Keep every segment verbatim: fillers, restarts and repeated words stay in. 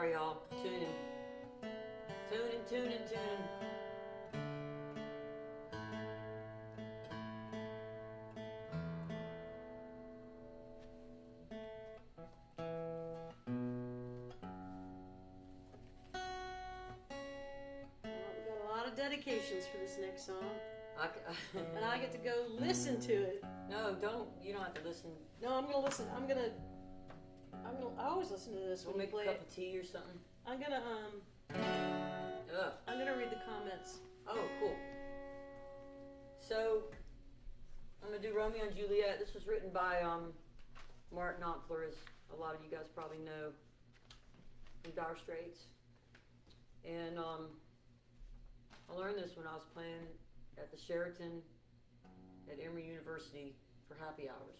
Sorry, y'all. Tuning. Tuning, tuning, tuning. Dedications for this next song, I, and I get to go listen to it. No, don't. You don't have to listen. No, I'm gonna listen. I'm gonna. I'm gonna. I always listen to this We'll when you make play a cup it. of tea or something. I'm gonna um. Ugh. I'm gonna read the comments. Oh, cool. So I'm gonna do Romeo and Juliet. This was written by um, Mark Knopfler, as a lot of you guys probably know, from Dire Straits, and um. I learned this when I was playing at the Sheraton at Emory University for happy hours.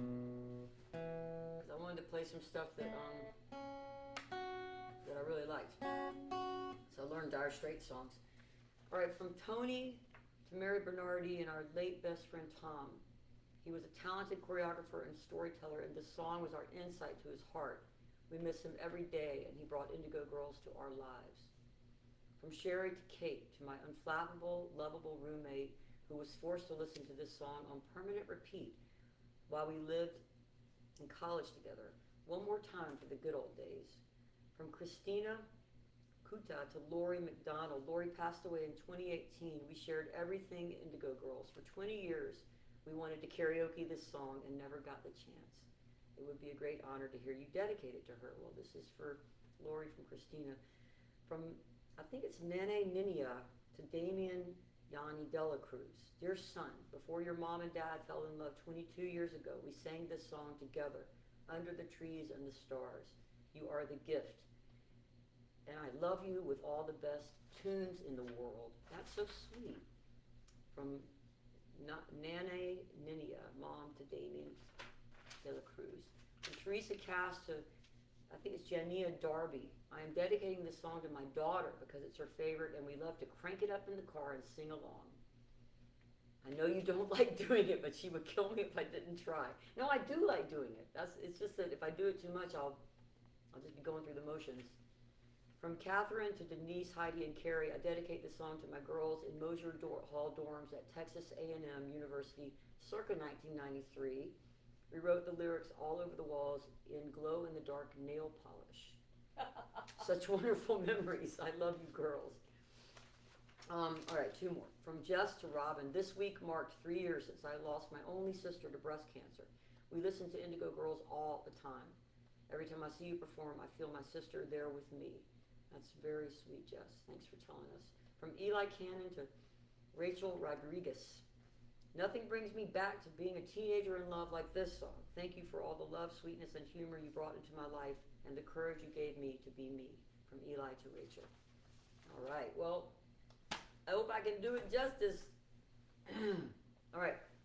Because I wanted to play some stuff that um, that I really liked. So I learned Dire Straits songs. All right, from Tony to Mary Bernardi and our late best friend Tom. He was a talented choreographer and storyteller, and this song was our insight to his heart. We miss him every day, and he brought Indigo Girls to our lives. From Sherry to Kate, to my unflappable, lovable roommate who was forced to listen to this song on permanent repeat while we lived in college together. One more time for the good old days. From Christina Kuta to Lori McDonald. Lori passed away in twenty eighteen. We shared everything Indigo Girls. For twenty years, we wanted to karaoke this song and never got the chance. It would be a great honor to hear you dedicate it to her. Well, this is for Lori from Christina. From I think it's Nene Ninia to Damien Yanni Dela Cruz. Dear son, before your mom and dad fell in love twenty-two years ago, we sang this song together, Under the Trees and the Stars. You are the gift. And I love you with all the best tunes in the world. That's so sweet. From Nene Ninia, mom to Damien Dela Cruz. From Teresa Cass to I think it's Jania Darby. I am dedicating this song to my daughter because it's her favorite and we love to crank it up in the car and sing along. I know you don't like doing it, but she would kill me if I didn't try. No, I do like doing it. That's it's just that if I do it too much, I'll I'll just be going through the motions. From Catherine to Denise, Heidi, and Carrie, I dedicate this song to my girls in Mosier Hall dorms at Texas A and M University circa nineteen ninety-three. We wrote the lyrics all over the walls in glow-in-the-dark nail polish. Such wonderful memories. I love you, girls. Um, all right, two more. From Jess to Robin. This week marked three years since I lost my only sister to breast cancer. We listen to Indigo Girls all the time. Every time I see you perform, I feel my sister there with me. That's very sweet, Jess. Thanks for telling us. From Eli Cannon to Rachel Rodriguez. Nothing brings me back to being a teenager in love like this song. Thank you for all the love, sweetness, and humor you brought into my life and the courage you gave me to be me. From Eli to Rachel. All right, well, I hope I can do it justice. All right,